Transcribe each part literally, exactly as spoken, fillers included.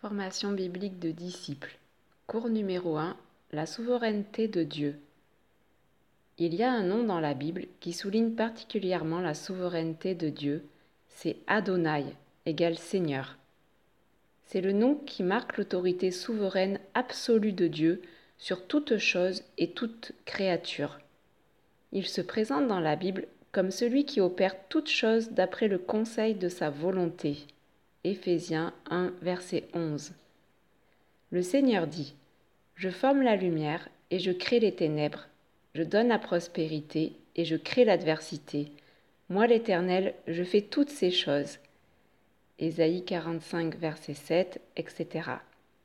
Formation biblique de disciples. Cours numéro un. La souveraineté de Dieu. Il y a un nom dans la Bible qui souligne particulièrement la souveraineté de Dieu, c'est Adonai, égale Seigneur. C'est le nom qui marque l'autorité souveraine absolue de Dieu sur toute chose et toute créature. Il se présente dans la Bible comme celui qui opère toutes choses d'après le conseil de sa volonté. Éphésiens un, verset onze. Le Seigneur dit : « Je forme la lumière et je crée les ténèbres. Je donne la prospérité et je crée l'adversité. Moi l'Éternel, je fais toutes ces choses. » Ésaïe quarante-cinq, verset sept, et cetera.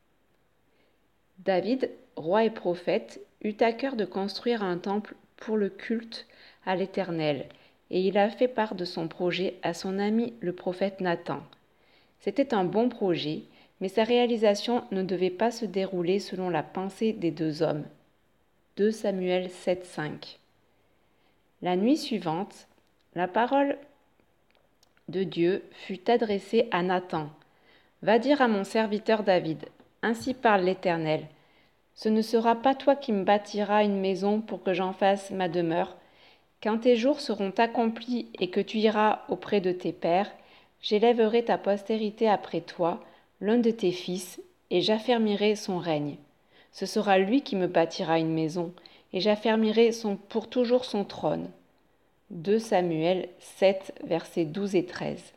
David, roi et prophète, eut à cœur de construire un temple pour le culte à l'Éternel, et il a fait part de son projet à son ami le prophète Nathan. C'était un bon projet, mais sa réalisation ne devait pas se dérouler selon la pensée des deux hommes. deux Samuel sept, cinq. La nuit suivante, la parole de Dieu fut adressée à Nathan. « Va dire à mon serviteur David, ainsi parle l'Éternel. Ce ne sera pas toi qui me bâtiras une maison pour que j'en fasse ma demeure. Quand tes jours seront accomplis et que tu iras auprès de tes pères, j'élèverai ta postérité après toi, l'un de tes fils, et j'affermirai son règne. Ce sera lui qui me bâtira une maison, et j'affermirai son, pour toujours son trône. » deux Samuel sept, versets douze et treize.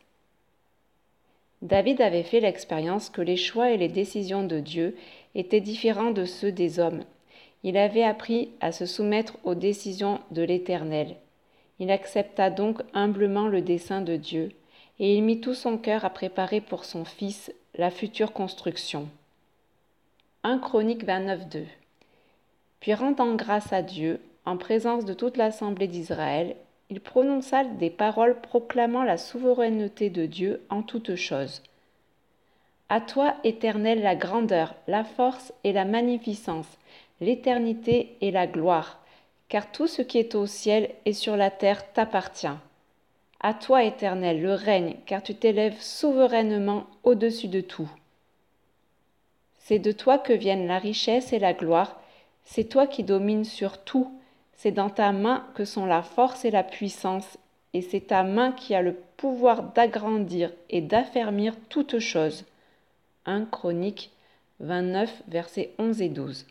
David avait fait l'expérience que les choix et les décisions de Dieu étaient différents de ceux des hommes. Il avait appris à se soumettre aux décisions de l'Éternel. Il accepta donc humblement le dessein de Dieu, et il mit tout son cœur à préparer pour son fils la future construction. un Chroniques vingt-neuf, deux. Puis rendant grâce à Dieu, en présence de toute l'assemblée d'Israël, il prononça des paroles proclamant la souveraineté de Dieu en toutes choses. À toi, Éternel, la grandeur, la force et la magnificence, l'éternité et la gloire, car tout ce qui est au ciel et sur la terre t'appartient. À toi, Éternel, le règne, car tu t'élèves souverainement au-dessus de tout. C'est de toi que viennent la richesse et la gloire, c'est toi qui domines sur tout, c'est dans ta main que sont la force et la puissance, et c'est ta main qui a le pouvoir d'agrandir et d'affermir toutes choses. un Chroniques vingt-neuf, versets onze et douze.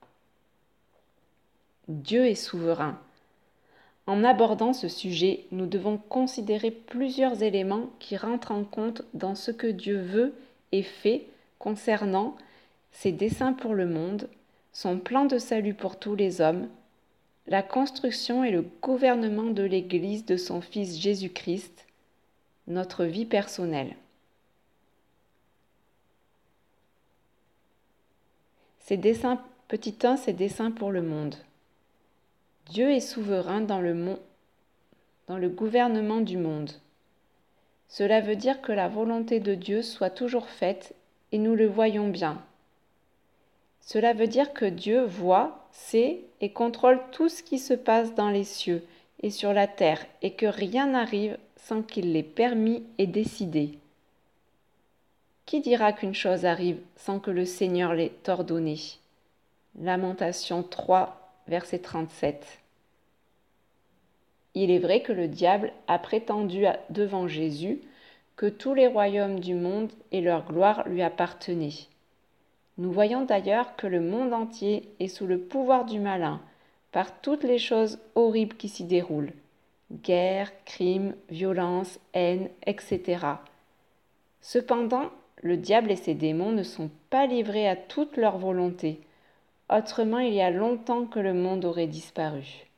Dieu est souverain. En abordant ce sujet, nous devons considérer plusieurs éléments qui rentrent en compte dans ce que Dieu veut et fait concernant ses desseins pour le monde, son plan de salut pour tous les hommes, la construction et le gouvernement de l'Église de son Fils Jésus-Christ, notre vie personnelle. Ses desseins, petit un, ses desseins pour le monde. Dieu est souverain dans le, mon, dans le gouvernement du monde. Cela veut dire que la volonté de Dieu soit toujours faite et nous le voyons bien. Cela veut dire que Dieu voit, sait et contrôle tout ce qui se passe dans les cieux et sur la terre et que rien n'arrive sans qu'il l'ait permis et décidé. Qui dira qu'une chose arrive sans que le Seigneur l'ait ordonné ? Lamentation trois, verset trente-sept. Il est vrai que le diable a prétendu devant Jésus que tous les royaumes du monde et leur gloire lui appartenaient. Nous voyons d'ailleurs que le monde entier est sous le pouvoir du malin, par toutes les choses horribles qui s'y déroulent. Guerre, crimes, violence, haine, et cetera. Cependant, le diable et ses démons ne sont pas livrés à toute leur volonté. Autrement, il y a longtemps que le monde aurait disparu.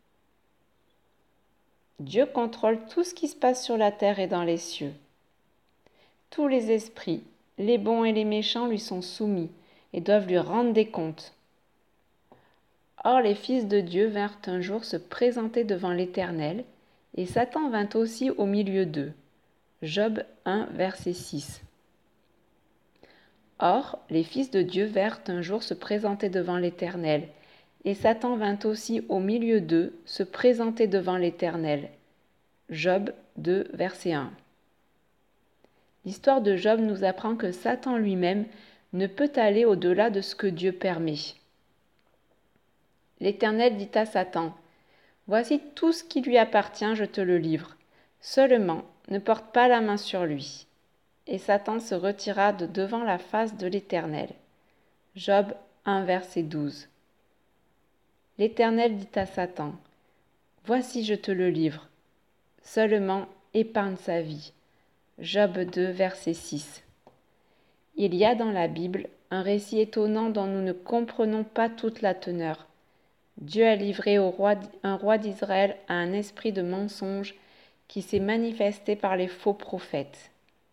Dieu contrôle tout ce qui se passe sur la terre et dans les cieux. Tous les esprits, les bons et les méchants lui sont soumis et doivent lui rendre des comptes. Or les fils de Dieu vinrent un jour se présenter devant l'Éternel, et Satan vint aussi au milieu d'eux. Job un, verset six. Or les fils de Dieu vinrent un jour se présenter devant l'Éternel, et Satan vint aussi au milieu d'eux se présenter devant l'Éternel. Job deux, verset un. L'histoire de Job nous apprend que Satan lui-même ne peut aller au-delà de ce que Dieu permet. L'Éternel dit à Satan, « Voici tout ce qui lui appartient, je te le livre. Seulement, ne porte pas la main sur lui. » Et Satan se retira de devant la face de l'Éternel. Job un, verset douze. L'Éternel dit à Satan, « Voici, je te le livre. Seulement, épargne sa vie. » Job deux, verset six. Il y a dans la Bible un récit étonnant dont nous ne comprenons pas toute la teneur. Dieu a livré au roi, un roi d'Israël à un esprit de mensonge qui s'est manifesté par les faux prophètes.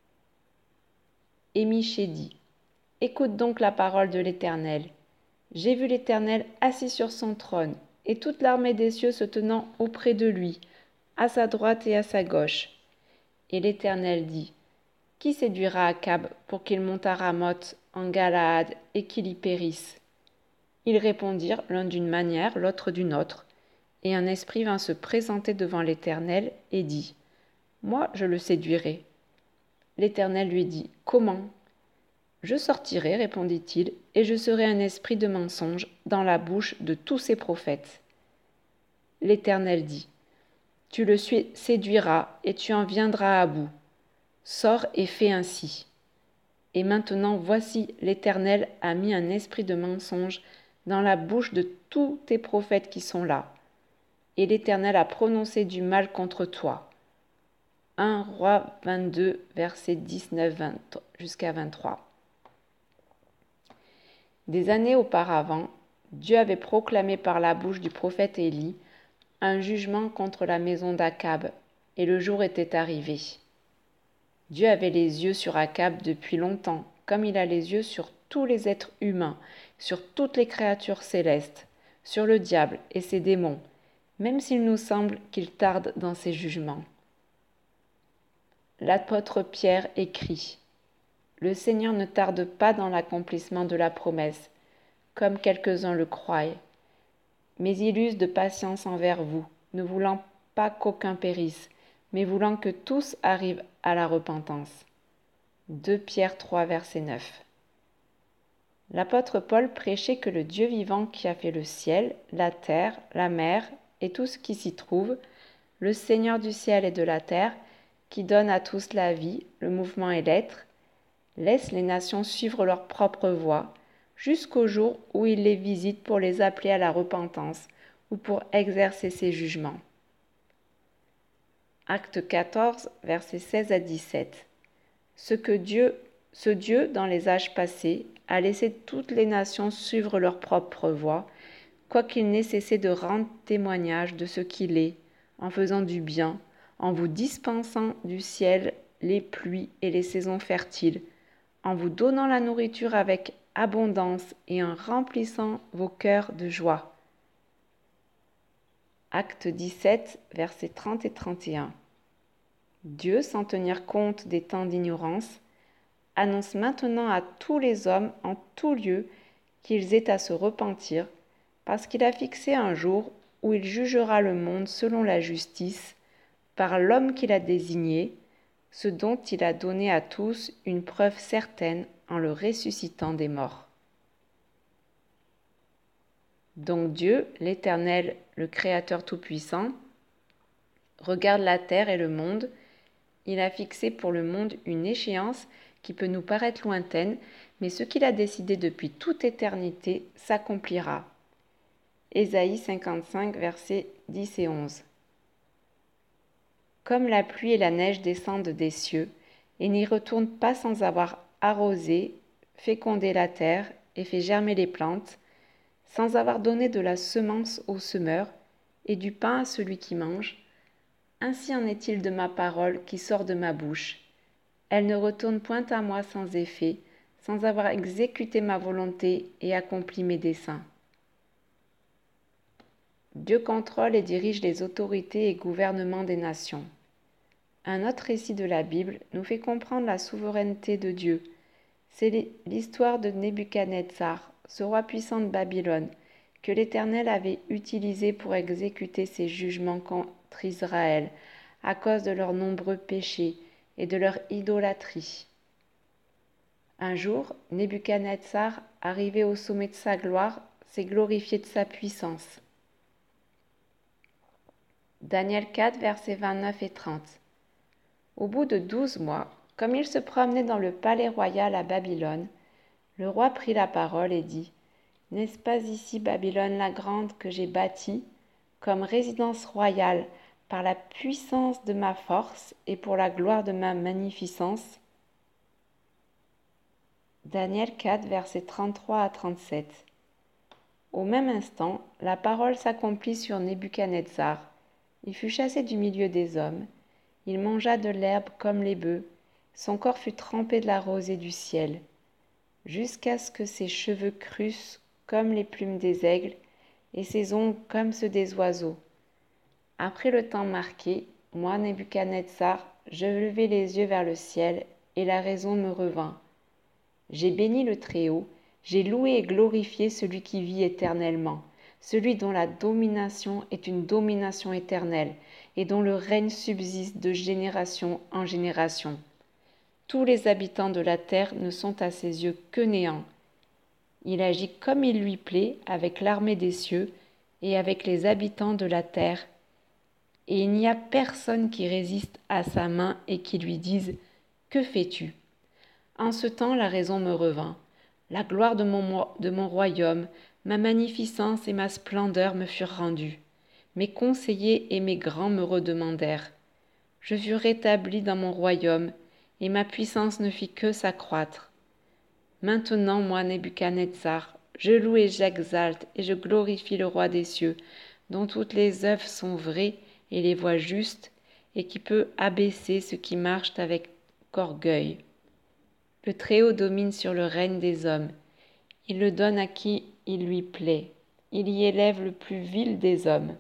Et Michée dit, « Écoute donc la parole de l'Éternel. J'ai vu l'Éternel assis sur son trône, et toute l'armée des cieux se tenant auprès de lui, à sa droite et à sa gauche. Et l'Éternel dit, « Qui séduira Akab pour qu'il monte à Ramoth en Galaad et qu'il y périsse ?» Ils répondirent l'un d'une manière, l'autre d'une autre. Et un esprit vint se présenter devant l'Éternel et dit, « Moi je le séduirai. » L'Éternel lui dit, « Comment ?» « Je sortirai, répondit-il, et je serai un esprit de mensonge dans la bouche de tous ses prophètes. » L'Éternel dit, « Tu le séduiras et tu en viendras à bout. Sors et fais ainsi. » Et maintenant voici, l'Éternel a mis un esprit de mensonge dans la bouche de tous tes prophètes qui sont là. Et l'Éternel a prononcé du mal contre toi. un Roi vingt-deux, versets dix-neuf jusqu'à vingt-trois. Des années auparavant, Dieu avait proclamé par la bouche du prophète Élie un jugement contre la maison d'Akab, et le jour était arrivé. Dieu avait les yeux sur Akab depuis longtemps, comme il a les yeux sur tous les êtres humains, sur toutes les créatures célestes, sur le diable et ses démons, même s'il nous semble qu'il tarde dans ses jugements. L'apôtre Pierre écrit, « Le Seigneur ne tarde pas dans l'accomplissement de la promesse, comme quelques-uns le croient, mais il use de patience envers vous, ne voulant pas qu'aucun périsse, mais voulant que tous arrivent à la repentance. » deux Pierre trois, verset neuf. L'apôtre Paul prêchait que le Dieu vivant qui a fait le ciel, la terre, la mer et tout ce qui s'y trouve, le Seigneur du ciel et de la terre, qui donne à tous la vie, le mouvement et l'être, laisse les nations suivre leur propre voie, jusqu'au jour où il les visite pour les appeler à la repentance ou pour exercer ses jugements. Acte quatorze, versets seize à dix-sept. Ce que Dieu, ce Dieu, dans les âges passés, a laissé toutes les nations suivre leur propre voie, quoiqu'il n'ait cessé de rendre témoignage de ce qu'il est, en faisant du bien, en vous dispensant du ciel les pluies et les saisons fertiles, en vous donnant la nourriture avec abondance et en remplissant vos cœurs de joie. Acte dix-sept, versets trente et trente et un. Dieu, sans tenir compte des temps d'ignorance, annonce maintenant à tous les hommes en tout lieu qu'ils aient à se repentir, parce qu'il a fixé un jour où il jugera le monde selon la justice, par l'homme qu'il a désigné, ce dont il a donné à tous une preuve certaine en le ressuscitant des morts. Donc Dieu, l'Éternel, le Créateur tout-puissant, regarde la terre et le monde. Il a fixé pour le monde une échéance qui peut nous paraître lointaine, mais ce qu'il a décidé depuis toute éternité s'accomplira. Ésaïe cinquante-cinq, versets dix et onze. Comme la pluie et la neige descendent des cieux, et n'y retournent pas sans avoir arrosé, fécondé la terre et fait germer les plantes, sans avoir donné de la semence au semeur et du pain à celui qui mange, ainsi en est-il de ma parole qui sort de ma bouche. Elle ne retourne point à moi sans effet, sans avoir exécuté ma volonté et accompli mes desseins. Dieu contrôle et dirige les autorités et gouvernements des nations. Un autre récit de la Bible nous fait comprendre la souveraineté de Dieu. C'est l'histoire de Nebuchadnezzar, ce roi puissant de Babylone, que l'Éternel avait utilisé pour exécuter ses jugements contre Israël, à cause de leurs nombreux péchés et de leur idolâtrie. Un jour, Nebuchadnezzar, arrivé au sommet de sa gloire, s'est glorifié de sa puissance. Daniel quatre, versets vingt-neuf et trente. Au bout de douze mois, comme il se promenait dans le palais royal à Babylone, le roi prit la parole et dit : « N'est-ce pas ici Babylone la grande que j'ai bâtie, comme résidence royale, par la puissance de ma force et pour la gloire de ma magnificence ?» Daniel quatre, versets trente-trois à trente-sept. Au même instant, la parole s'accomplit sur Nebuchadnezzar. Il fut chassé du milieu des hommes. Il mangea de l'herbe comme les bœufs. Son corps fut trempé de la rosée du ciel, jusqu'à ce que ses cheveux crussent comme les plumes des aigles et ses ongles comme ceux des oiseaux. Après le temps marqué, moi, Nebuchadnezzar, je levai les yeux vers le ciel et la raison me revint. J'ai béni le Très-Haut, j'ai loué et glorifié celui qui vit éternellement, celui dont la domination est une domination éternelle et dont le règne subsiste de génération en génération. Tous les habitants de la terre ne sont à ses yeux que néant. Il agit comme il lui plaît avec l'armée des cieux et avec les habitants de la terre, et il n'y a personne qui résiste à sa main et qui lui dise : « Que fais-tu » En ce temps, la raison me revint. La gloire de mon, de mon royaume, ma magnificence et ma splendeur me furent rendues. Mes conseillers et mes grands me redemandèrent. Je fus rétabli dans mon royaume, et ma puissance ne fit que s'accroître. Maintenant, moi, Nebuchadnezzar, je loue et j'exalte et je glorifie le roi des cieux, dont toutes les œuvres sont vraies et les voies justes, et qui peut abaisser ceux qui marchent avec orgueil. Le Très-Haut domine sur le règne des hommes. Il le donne à qui il lui plaît. Il y élève le plus vil des hommes.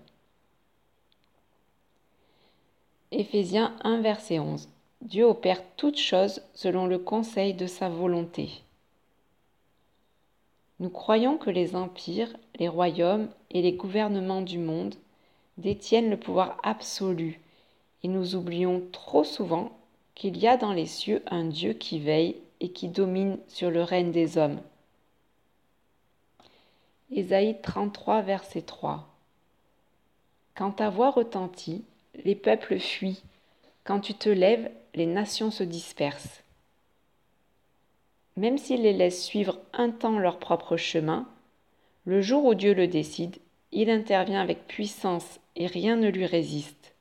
Éphésiens un, verset onze. Dieu opère toutes choses selon le conseil de sa volonté. Nous croyons que les empires, les royaumes et les gouvernements du monde détiennent le pouvoir absolu, et nous oublions trop souvent qu'il y a dans les cieux un Dieu qui veille et qui domine sur le règne des hommes. Ésaïe trente-trois, verset trois. Quand ta voix retentit, les peuples fuient. Quand tu te lèves, les nations se dispersent. Même s'il les laisse suivre un temps leur propre chemin, le jour où Dieu le décide, il intervient avec puissance et rien ne lui résiste.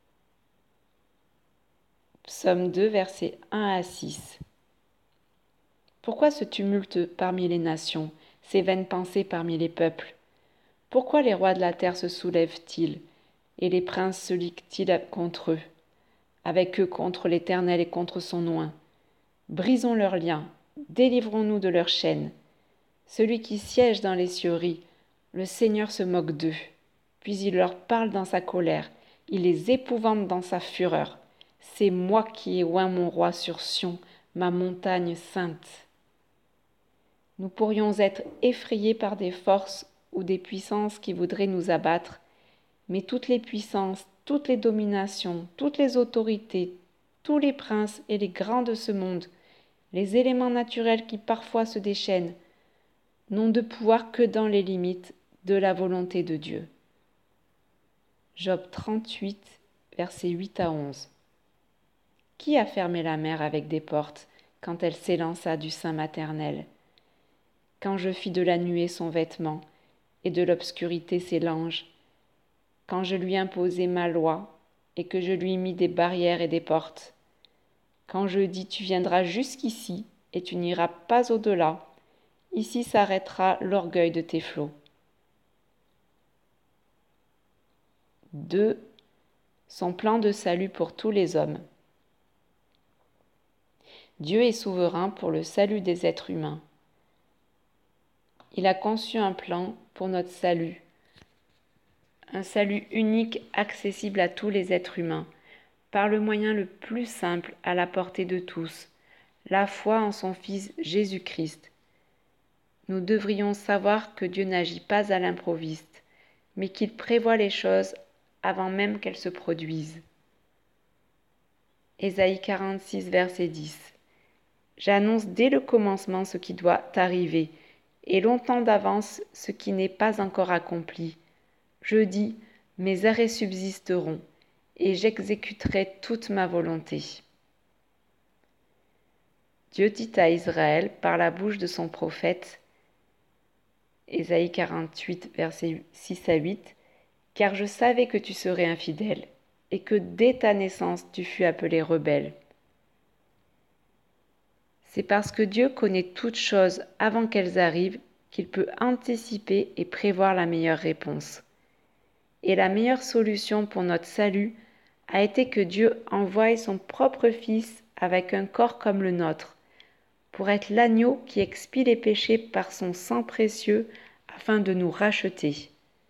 Psaume deux, versets un à six. Pourquoi ce tumulte parmi les nations, ces vaines pensées parmi les peuples ? Pourquoi les rois de la terre se soulèvent-ils, et les princes se liguent-ils contre eux, avec eux contre l'Éternel et contre son oint ? Brisons leurs liens, délivrons-nous de leurs chaînes. Celui qui siège dans les cieux rit, le Seigneur se moque d'eux. Puis il leur parle dans sa colère, il les épouvante dans sa fureur. C'est moi qui ai oint mon roi sur Sion, ma montagne sainte. Nous pourrions être effrayés par des forces ou des puissances qui voudraient nous abattre, mais toutes les puissances, toutes les dominations, toutes les autorités, tous les princes et les grands de ce monde, les éléments naturels qui parfois se déchaînent, n'ont de pouvoir que dans les limites de la volonté de Dieu. Job trente-huit, versets huit à onze. Qui a fermé la mer avec des portes quand elle s'élança du sein maternel ? Quand je fis de la nuée son vêtement et de l'obscurité ses langes, quand je lui imposai ma loi et que je lui mis des barrières et des portes, quand je dis tu viendras jusqu'ici et tu n'iras pas au-delà, ici s'arrêtera l'orgueil de tes flots. deux. Son plan de salut pour tous les hommes. Dieu est souverain pour le salut des êtres humains. Il a conçu un plan pour notre salut, un salut unique accessible à tous les êtres humains, par le moyen le plus simple à la portée de tous, la foi en son Fils Jésus-Christ. Nous devrions savoir que Dieu n'agit pas à l'improviste, mais qu'il prévoit les choses avant même qu'elles se produisent. Ésaïe quarante-six, verset dix. J'annonce dès le commencement ce qui doit arriver, et longtemps d'avance ce qui n'est pas encore accompli. Je dis, mes arrêts subsisteront, et j'exécuterai toute ma volonté. Dieu dit à Israël par la bouche de son prophète, Ésaïe quarante-huit, versets six à huit, « Car je savais que tu serais infidèle, et que dès ta naissance tu fus appelé rebelle. » C'est parce que Dieu connaît toutes choses avant qu'elles arrivent qu'il peut anticiper et prévoir la meilleure réponse. Et la meilleure solution pour notre salut a été que Dieu envoie son propre Fils avec un corps comme le nôtre, pour être l'agneau qui expie les péchés par son sang précieux afin de nous racheter.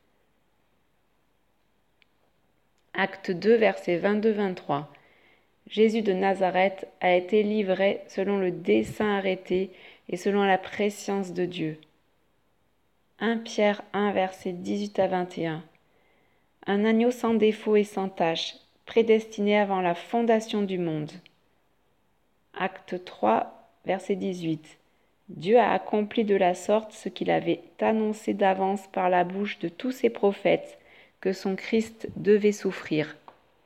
Acte deux, versets vingt-deux à vingt-trois. Jésus de Nazareth a été livré selon le dessein arrêté et selon la prescience de Dieu. un Pierre un, versets dix-huit à vingt et un. Un agneau sans défaut et sans tache, prédestiné avant la fondation du monde. Acte trois, verset dix-huit. Dieu a accompli de la sorte ce qu'il avait annoncé d'avance par la bouche de tous ses prophètes, que son Christ devait souffrir.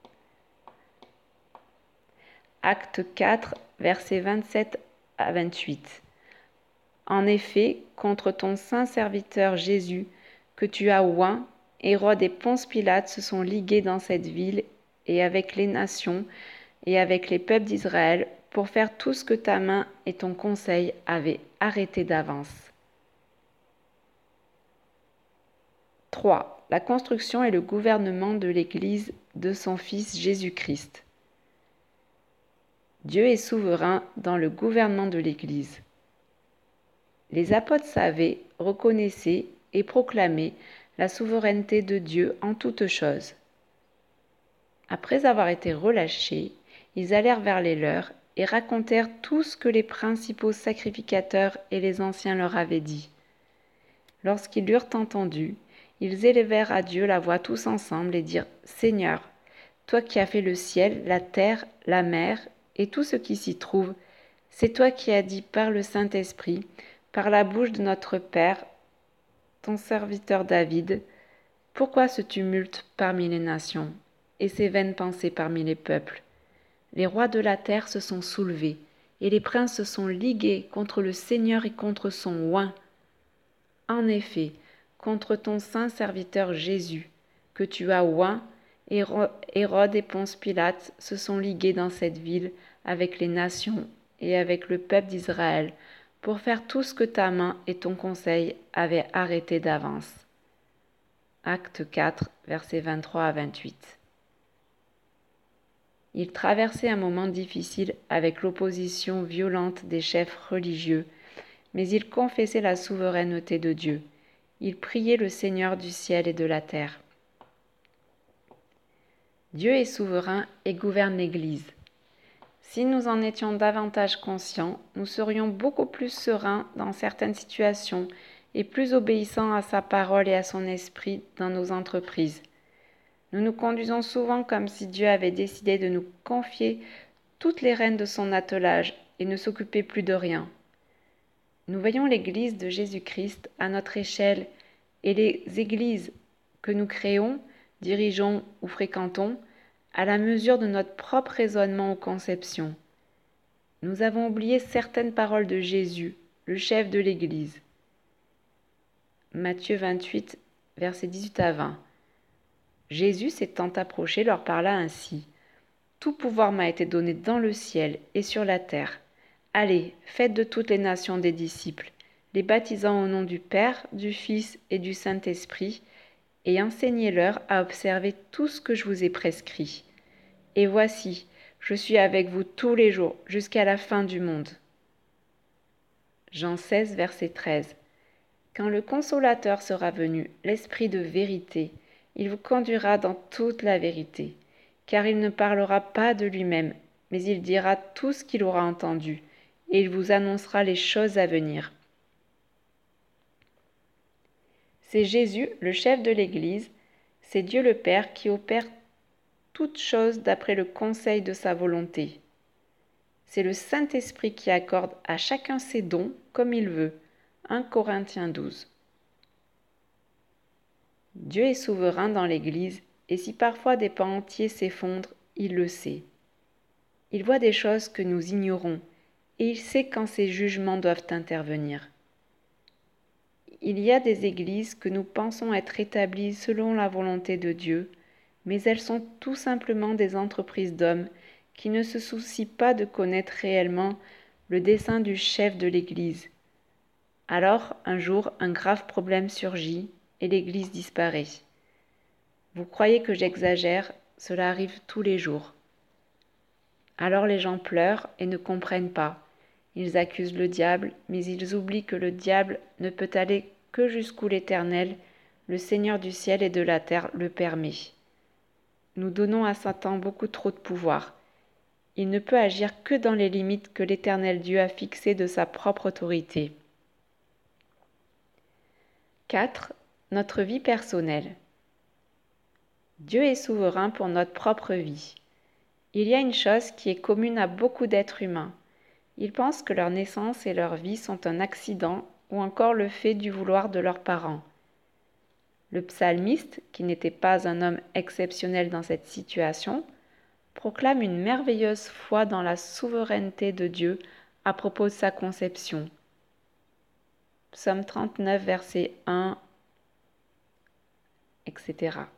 Acte quatre, versets vingt-sept à vingt-huit. En effet, contre ton saint serviteur Jésus, que tu as oint, Hérode et Ponce Pilate se sont ligués dans cette ville et avec les nations et avec les peuples d'Israël pour faire tout ce que ta main et ton conseil avaient arrêté d'avance. trois. La construction et le gouvernement de l'Église de son Fils Jésus-Christ. Dieu est souverain dans le gouvernement de l'Église. Les apôtres savaient, reconnaissaient et proclamaient la souveraineté de Dieu en toutes choses. Après avoir été relâchés, ils allèrent vers les leurs et racontèrent tout ce que les principaux sacrificateurs et les anciens leur avaient dit. Lorsqu'ils l'eurent entendu, ils élevèrent à Dieu la voix tous ensemble et dirent « Seigneur, toi qui as fait le ciel, la terre, la mer et tout ce qui s'y trouve, c'est toi qui as dit par le Saint-Esprit, par la bouche de notre Père, ton serviteur David, pourquoi ce tumulte parmi les nations et ces vaines pensées parmi les peuples? Les rois de la terre se sont soulevés, et les princes se sont ligués contre le Seigneur et contre son oint. En effet, contre ton saint serviteur Jésus, que tu as oint, Hérode et Ponce Pilate se sont ligués dans cette ville avec les nations et avec le peuple d'Israël pour faire tout ce que ta main et ton conseil avaient arrêté d'avance. Acte quatre, versets vingt-trois à vingt-huit. Ils traversaient un moment difficile avec l'opposition violente des chefs religieux, mais ils confessaient la souveraineté de Dieu. Ils priaient le Seigneur du ciel et de la terre. Dieu est souverain et gouverne l'Église. Si nous en étions davantage conscients, nous serions beaucoup plus sereins dans certaines situations et plus obéissants à sa parole et à son esprit dans nos entreprises. Nous nous conduisons souvent comme si Dieu avait décidé de nous confier toutes les rênes de son attelage et ne s'occupait plus de rien. Nous voyons l'Église de Jésus-Christ à notre échelle et les églises que nous créons, dirigeons ou fréquentons à la mesure de notre propre raisonnement ou conception. Nous avons oublié certaines paroles de Jésus, le chef de l'Église. Matthieu vingt-huit, versets dix-huit à vingt. Jésus s'étant approché leur parla ainsi. « Tout pouvoir m'a été donné dans le ciel et sur la terre. Allez, faites de toutes les nations des disciples, les baptisant au nom du Père, du Fils et du Saint-Esprit, et enseignez-leur à observer tout ce que je vous ai prescrit. Et voici, je suis avec vous tous les jours jusqu'à la fin du monde. » Jean seize, verset treize. Quand le Consolateur sera venu, l'Esprit de vérité, il vous conduira dans toute la vérité, car il ne parlera pas de lui-même, mais il dira tout ce qu'il aura entendu, et il vous annoncera les choses à venir. C'est Jésus, le chef de l'Église, c'est Dieu le Père qui opère toutes choses d'après le conseil de sa volonté. C'est le Saint-Esprit qui accorde à chacun ses dons comme il veut. un Corinthiens douze. Dieu est souverain dans l'Église, et si parfois des pans entiers s'effondrent, il le sait. Il voit des choses que nous ignorons, et il sait quand ses jugements doivent intervenir. Il y a des églises que nous pensons être établies selon la volonté de Dieu, mais elles sont tout simplement des entreprises d'hommes qui ne se soucient pas de connaître réellement le dessein du chef de l'Église. Alors, un jour, un grave problème surgit et l'Église disparaît. Vous croyez que j'exagère, cela arrive tous les jours. Alors les gens pleurent et ne comprennent pas. Ils accusent le diable, mais ils oublient que le diable ne peut aller que jusqu'où l'Éternel, le Seigneur du ciel et de la terre, le permet. Nous donnons à Satan beaucoup trop de pouvoir. Il ne peut agir que dans les limites que l'Éternel Dieu a fixées de sa propre autorité. quatre. Notre vie personnelle. Dieu est souverain pour notre propre vie. Il y a une chose qui est commune à beaucoup d'êtres humains. Ils pensent que leur naissance et leur vie sont un accident ou encore le fait du vouloir de leurs parents. Le psalmiste, qui n'était pas un homme exceptionnel dans cette situation, proclame une merveilleuse foi dans la souveraineté de Dieu à propos de sa conception. Psaume trente-neuf, verset un, et cetera.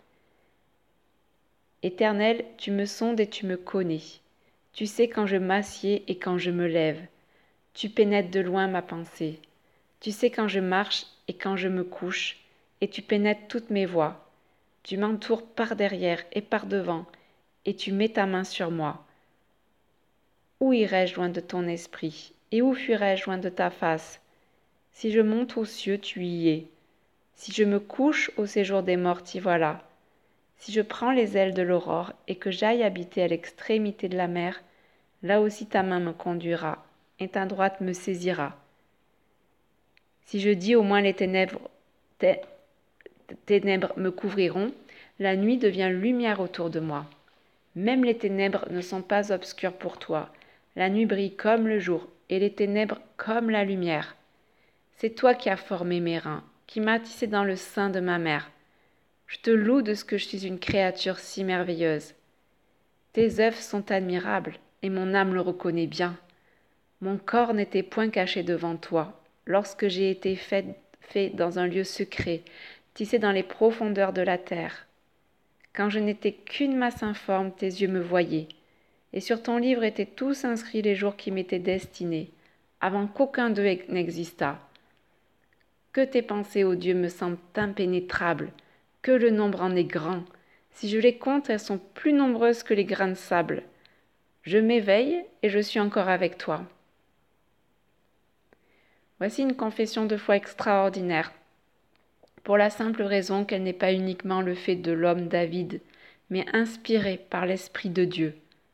Éternel, tu me sondes et tu me connais. Tu sais quand je m'assieds et quand je me lève. Tu pénètres de loin ma pensée. Tu sais quand je marche et quand je me couche, et tu pénètres toutes mes voies. Tu m'entoures par derrière et par devant, et tu mets ta main sur moi. Où irai-je loin de ton esprit, et où fuirai-je loin de ta face? Si je monte aux cieux, tu y es. Si je me couche au séjour des morts, t'y voilà. Si je prends les ailes de l'aurore et que j'aille habiter à l'extrémité de la mer, là aussi ta main me conduira, et ta droite me saisira. Si je dis au moins les ténèbres, té- ténèbres me couvriront, la nuit devient lumière autour de moi. Même les ténèbres ne sont pas obscures pour toi. La nuit brille comme le jour, et les ténèbres comme la lumière. C'est toi qui as formé mes reins, qui m'as tissé dans le sein de ma mère. Je te loue de ce que je suis une créature si merveilleuse. Tes œuvres sont admirables, et mon âme le reconnaît bien. Mon corps n'était point caché devant toi, lorsque j'ai été fait, fait dans un lieu secret, tissé dans les profondeurs de la terre. Quand je n'étais qu'une masse informe, tes yeux me voyaient, et sur ton livre étaient tous inscrits les jours qui m'étaient destinés, avant qu'aucun d'eux n'existât. Que tes pensées, ô Dieu, me semblent impénétrables, que le nombre en est grand. Si je les compte, elles sont plus nombreuses que les grains de sable. Je m'éveille et je suis encore avec toi. Voici une confession de foi extraordinaire, pour la simple raison qu'elle n'est pas uniquement le fait de l'homme David, mais inspirée par l'Esprit de Dieu.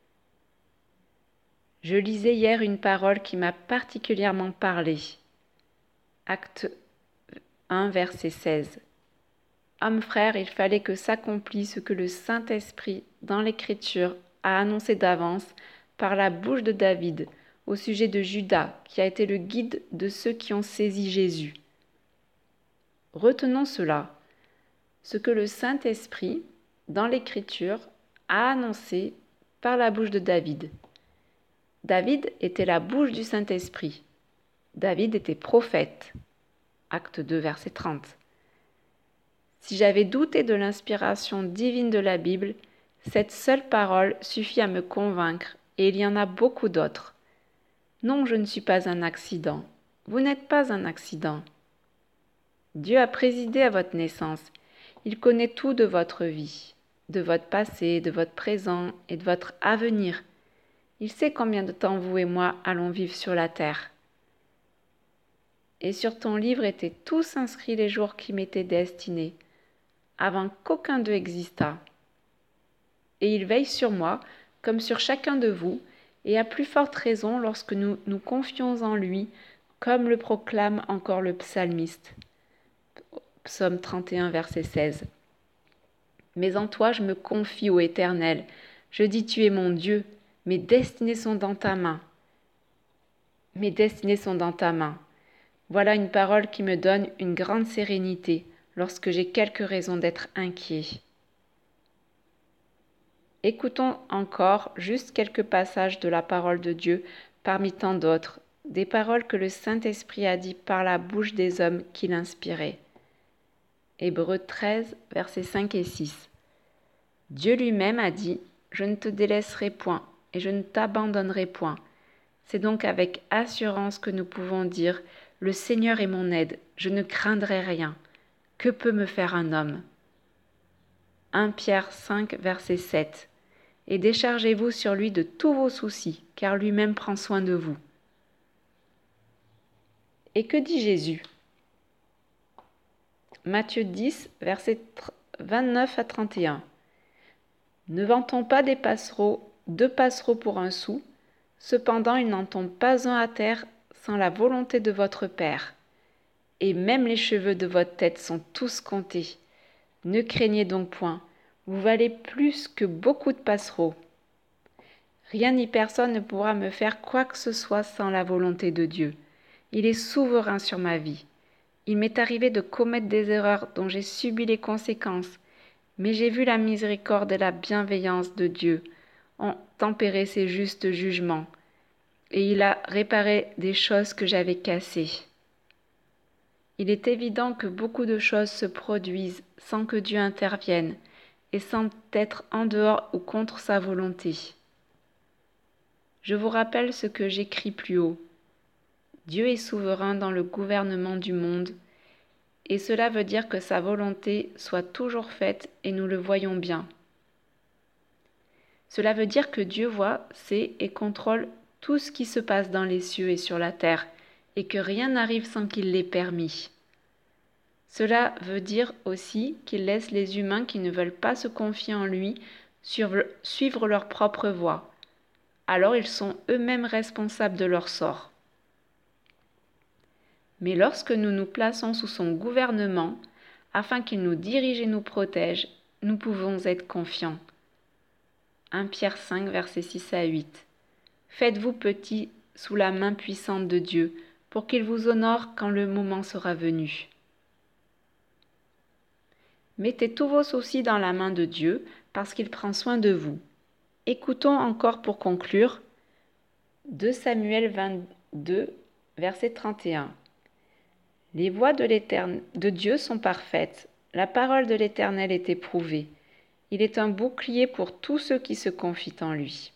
Je lisais hier une parole qui m'a particulièrement parlé. Acte un, verset seize. Homme frère, il fallait que s'accomplisse ce que le Saint-Esprit, dans l'Écriture, a annoncé d'avance par la bouche de David, au sujet de Judas, qui a été le guide de ceux qui ont saisi Jésus. Retenons cela, ce que le Saint-Esprit, dans l'Écriture, a annoncé par la bouche de David. David était la bouche du Saint-Esprit. David était prophète. Acte deux, verset trente. Si j'avais douté de l'inspiration divine de la Bible, cette seule parole suffit à me convaincre, et il y en a beaucoup d'autres. Non, je ne suis pas un accident. Vous n'êtes pas un accident. Dieu a présidé à votre naissance. Il connaît tout de votre vie, de votre passé, de votre présent et de votre avenir. Il sait combien de temps vous et moi allons vivre sur la terre. Et sur ton livre étaient tous inscrits les jours qui m'étaient destinés, avant qu'aucun d'eux existât. Et il veille sur moi, comme sur chacun de vous, et à plus forte raison lorsque nous nous confions en lui, comme le proclame encore le psalmiste. Psaume trente et un, verset seize. Mais en toi je me confie, ô Éternel. Je dis, tu es mon Dieu, mes destinées sont dans ta main. Mes destinées sont dans ta main. Voilà une parole qui me donne une grande sérénité lorsque j'ai quelques raisons d'être inquiet. Écoutons encore juste quelques passages de la parole de Dieu parmi tant d'autres, des paroles que le Saint-Esprit a dit par la bouche des hommes qui l'inspiraient. Hébreux treize, versets cinq et six. Dieu lui-même a dit « Je ne te délaisserai point et je ne t'abandonnerai point ». C'est donc avec assurance que nous pouvons dire « Le Seigneur est mon aide, je ne craindrai rien. Que peut me faire un homme ?» premier Pierre cinq, verset sept. Et déchargez-vous sur lui de tous vos soucis, car lui-même prend soin de vous. Et que dit Jésus ? Matthieu dix, versets vingt-neuf à trente et un. Ne vend-on pas des passereaux, deux passereaux pour un sou ? Cependant, il n'en tombe pas un à terre sans la volonté de votre Père. Et même les cheveux de votre tête sont tous comptés. Ne craignez donc point, vous valez plus que beaucoup de passereaux. Rien ni personne ne pourra me faire quoi que ce soit sans la volonté de Dieu. Il est souverain sur ma vie. Il m'est arrivé de commettre des erreurs dont j'ai subi les conséquences, mais j'ai vu la miséricorde et la bienveillance de Dieu ont tempéré ses justes jugements, et il a réparé des choses que j'avais cassées. Il est évident que beaucoup de choses se produisent sans que Dieu intervienne et sans être en dehors ou contre sa volonté. Je vous rappelle ce que j'écris plus haut. Dieu est souverain dans le gouvernement du monde, et cela veut dire que sa volonté soit toujours faite et nous le voyons bien. Cela veut dire que Dieu voit, sait et contrôle tout ce qui se passe dans les cieux et sur la terre, et que rien n'arrive sans qu'il l'ait permis. Cela veut dire aussi qu'il laisse les humains qui ne veulent pas se confier en lui suivre leur propre voie. Alors ils sont eux-mêmes responsables de leur sort. Mais lorsque nous nous plaçons sous son gouvernement, afin qu'il nous dirige et nous protège, nous pouvons être confiants. premier Pierre cinq, versets six à huit. Faites-vous petits sous la main puissante de Dieu, pour qu'il vous honore quand le moment sera venu. Mettez tous vos soucis dans la main de Dieu, parce qu'il prend soin de vous. Écoutons encore pour conclure deux Samuel vingt-deux, verset trente et un. Les voies de, de Dieu sont parfaites, la parole de l'Éternel est éprouvée. Il est un bouclier pour tous ceux qui se confient en lui.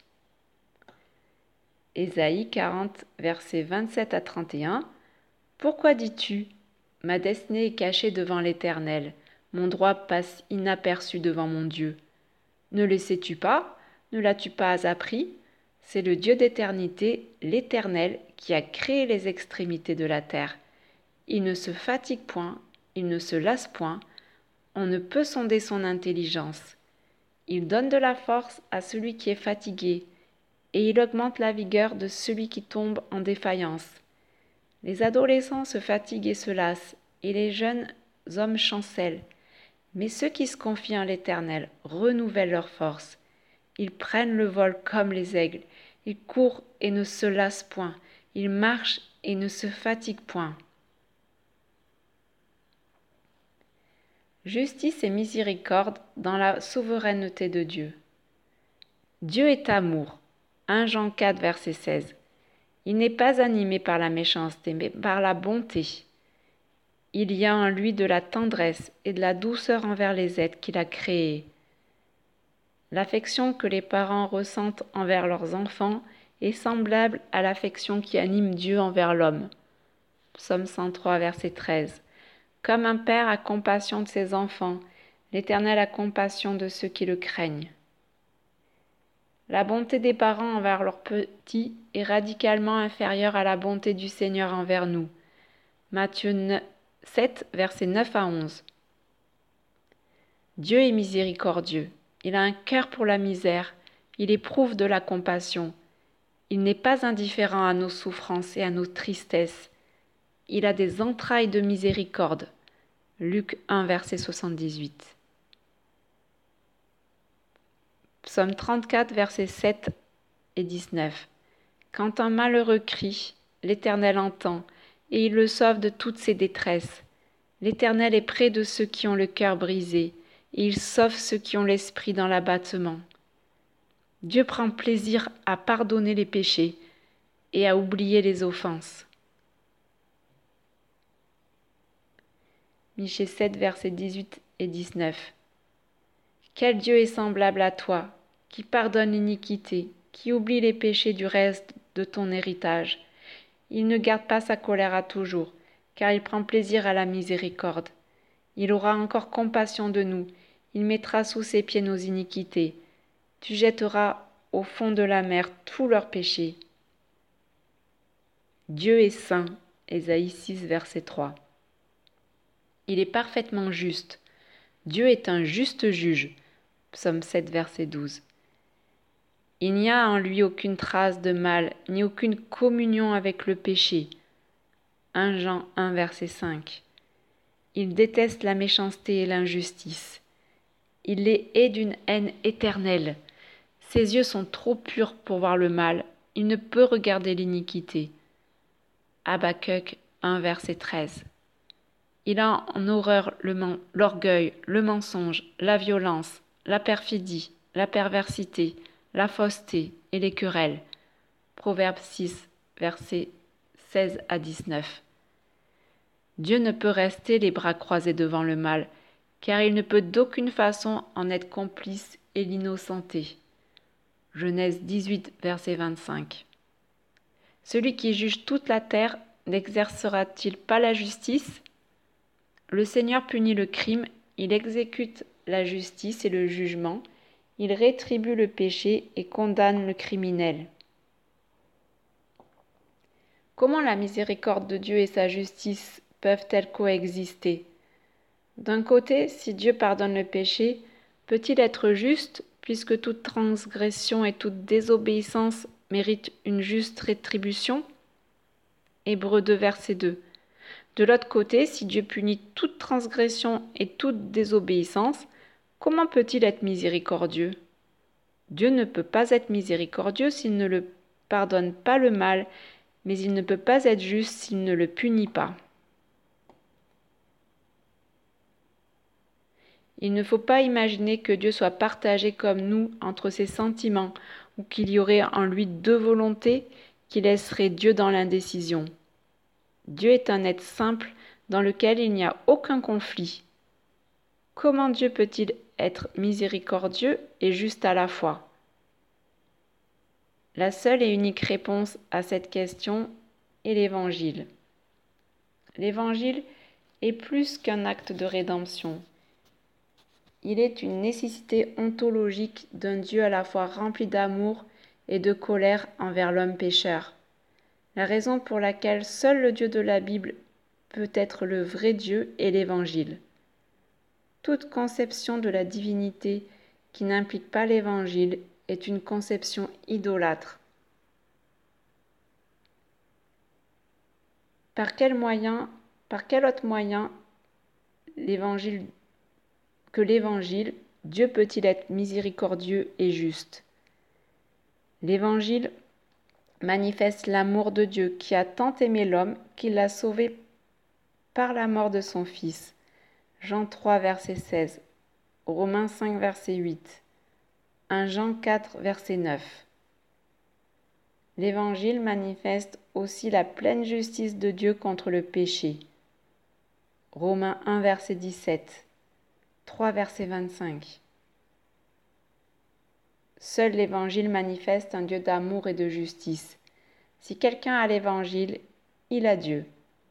Ésaïe quarante, versets vingt-sept à trente et un. Pourquoi dis-tu, ma destinée est cachée devant l'Éternel, mon droit passe inaperçu devant mon Dieu. Ne le sais-tu pas? Ne l'as-tu pas appris? C'est le Dieu d'éternité, l'Éternel, qui a créé les extrémités de la terre. Il ne se fatigue point, il ne se lasse point, on ne peut sonder son intelligence. Il donne de la force à celui qui est fatigué, et il augmente la vigueur de celui qui tombe en défaillance. Les adolescents se fatiguent et se lassent, et les jeunes hommes chancellent. Mais ceux qui se confient en l'Éternel renouvellent leur force. Ils prennent le vol comme les aigles, ils courent et ne se lassent point, ils marchent et ne se fatiguent point. Justice et miséricorde dans la souveraineté de Dieu. Dieu est amour. premier Jean quatre, verset seize. Il n'est pas animé par la méchanceté, mais par la bonté. Il y a en lui de la tendresse et de la douceur envers les êtres qu'il a créés. L'affection que les parents ressentent envers leurs enfants est semblable à l'affection qui anime Dieu envers l'homme. Psaume cent trois, verset treize. Comme un père a compassion de ses enfants, l'Éternel a compassion de ceux qui le craignent. La bonté des parents envers leurs petits est radicalement inférieure à la bonté du Seigneur envers nous. Matthieu sept, versets neuf à onze. Dieu est miséricordieux. Il a un cœur pour la misère. Il éprouve de la compassion. Il n'est pas indifférent à nos souffrances et à nos tristesses. Il a des entrailles de miséricorde. Luc un, verset soixante-dix-huit. Psaume trente-quatre, versets sept et dix-neuf. Quand un malheureux crie, l'Éternel entend, et il le sauve de toutes ses détresses. L'Éternel est près de ceux qui ont le cœur brisé, et il sauve ceux qui ont l'esprit dans l'abattement. Dieu prend plaisir à pardonner les péchés et à oublier les offenses. Michée sept, versets dix-huit et dix-neuf. Quel Dieu est semblable à toi, qui pardonne l'iniquité, qui oublie les péchés du reste de ton héritage. Il ne garde pas sa colère à toujours, car il prend plaisir à la miséricorde. Il aura encore compassion de nous, il mettra sous ses pieds nos iniquités. Tu jetteras au fond de la mer tous leurs péchés. Dieu est saint, Ésaïe six, verset trois. Il est parfaitement juste. Dieu est un juste juge, Psaume sept, verset douze. Il n'y a en lui aucune trace de mal, ni aucune communion avec le péché, premier Jean un, verset cinq. Il déteste la méchanceté et l'injustice. Il les hait d'une haine éternelle. Ses yeux sont trop purs pour voir le mal, il ne peut regarder l'iniquité. Habakkuk un, verset treize. Il a en horreur le men- l'orgueil, le mensonge, la violence, la perfidie, la perversité, la fausseté et les querelles. Proverbe six, versets seize à dix-neuf. Dieu ne peut rester les bras croisés devant le mal, car il ne peut d'aucune façon en être complice et l'innocenter. Genèse dix-huit, verset vingt-cinq. Celui qui juge toute la terre n'exercera-t-il pas la justice ? Le Seigneur punit le crime, il exécute la justice et le jugement, il rétribue le péché et condamne le criminel. Comment la miséricorde de Dieu et sa justice peuvent-elles coexister ? D'un côté, si Dieu pardonne le péché, peut-il être juste, puisque toute transgression et toute désobéissance méritent une juste rétribution ? Hébreux deux, verset deux. De l'autre côté, si Dieu punit toute transgression et toute désobéissance, comment peut-il être miséricordieux ? Dieu ne peut pas être miséricordieux s'il ne le pardonne pas le mal, mais il ne peut pas être juste s'il ne le punit pas. Il ne faut pas imaginer que Dieu soit partagé comme nous entre ses sentiments, ou qu'il y aurait en lui deux volontés qui laisseraient Dieu dans l'indécision. Dieu est un être simple dans lequel il n'y a aucun conflit. Comment Dieu peut-il être miséricordieux et juste à la fois ? La seule et unique réponse à cette question est l'Évangile. L'Évangile est plus qu'un acte de rédemption. Il est une nécessité ontologique d'un Dieu à la fois rempli d'amour et de colère envers l'homme pécheur. La raison pour laquelle seul le Dieu de la Bible peut être le vrai Dieu est l'Évangile. Toute conception de la divinité qui n'implique pas l'Évangile est une conception idolâtre. Par quel moyen, par quel autre moyen l'Évangile, que l'Évangile, Dieu peut-il être miséricordieux et juste ? L'Évangile manifeste l'amour de Dieu qui a tant aimé l'homme qu'il l'a sauvé par la mort de son Fils. Jean trois, verset seize, Romains cinq, verset huit, premier Jean quatre, verset neuf. L'Évangile manifeste aussi la pleine justice de Dieu contre le péché. Romains un, verset dix-sept, trois, verset vingt-cinq. Seul l'Évangile manifeste un Dieu d'amour et de justice. Si quelqu'un a l'Évangile, il a Dieu.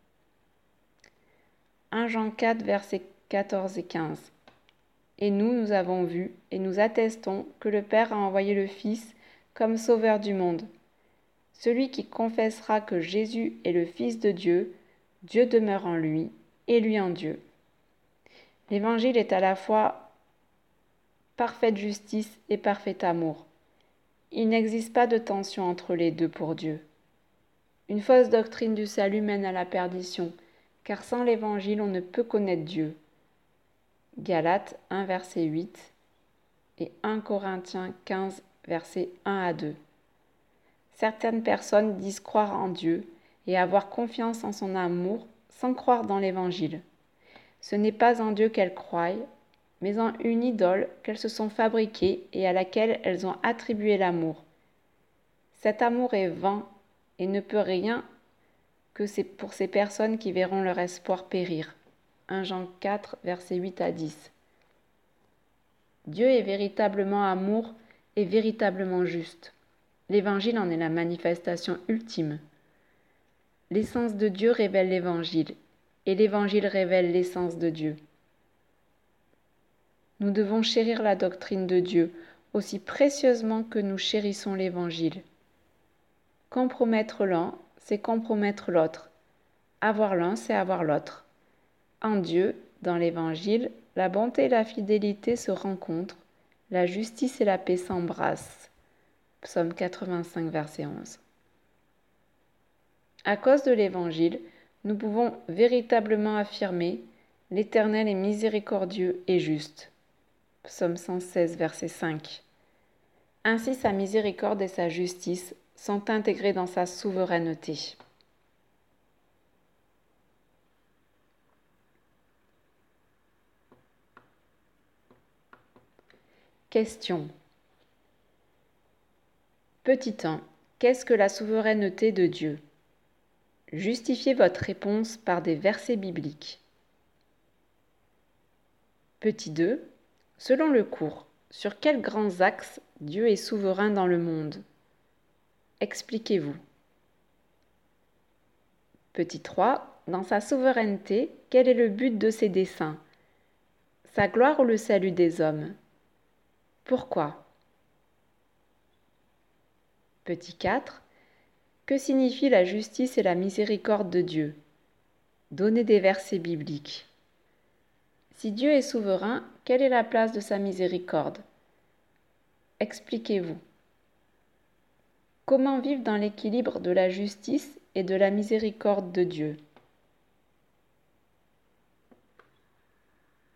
premier Jean quatre, versets quatorze et quinze. Et nous, nous avons vu et nous attestons que le Père a envoyé le Fils comme Sauveur du monde. Celui qui confessera que Jésus est le Fils de Dieu, Dieu demeure en lui et lui en Dieu. L'Évangile est à la fois parfaite justice et parfait amour. Il n'existe pas de tension entre les deux pour Dieu. Une fausse doctrine du salut mène à la perdition, car sans l'Évangile on ne peut connaître Dieu. Galates un, verset huit et un Corinthiens quinze, versets un à deux. Certaines personnes disent croire en Dieu et avoir confiance en son amour sans croire dans l'Évangile. Ce n'est pas en Dieu qu'elles croient, mais en une idole qu'elles se sont fabriquées et à laquelle elles ont attribué l'amour. Cet amour est vain et ne peut rien que c'est pour ces personnes qui verront leur espoir périr. un Jean quatre, versets huit à dix. Dieu est véritablement amour et véritablement juste. L'Évangile en est la manifestation ultime. L'essence de Dieu révèle l'Évangile, et l'Évangile révèle l'essence de Dieu. Nous devons chérir la doctrine de Dieu aussi précieusement que nous chérissons l'Évangile. Compromettre l'un, c'est compromettre l'autre. Avoir l'un, c'est avoir l'autre. En Dieu, dans l'Évangile, la bonté et la fidélité se rencontrent, la justice et la paix s'embrassent. Psaume quatre-vingt-cinq, verset onze. À cause de l'Évangile, nous pouvons véritablement affirmer « L'Éternel est miséricordieux et juste ». Psaume cent seize, verset cinq. Ainsi sa miséricorde et sa justice sont intégrées dans sa souveraineté. Question. Petit un. Qu'est-ce que la souveraineté de Dieu? Justifiez votre réponse par des versets bibliques. Petit deux. Selon le cours, sur quels grands axes Dieu est souverain dans le monde? Expliquez-vous. Petit trois. Dans sa souveraineté, quel est le but de ses desseins? Sa gloire ou le salut des hommes? Pourquoi? Petit quatre. Que signifie la justice et la miséricorde de Dieu? Donnez des versets bibliques. Si Dieu est souverain, quelle est la place de sa miséricorde? Expliquez-vous. Comment vivre dans l'équilibre de la justice et de la miséricorde de Dieu?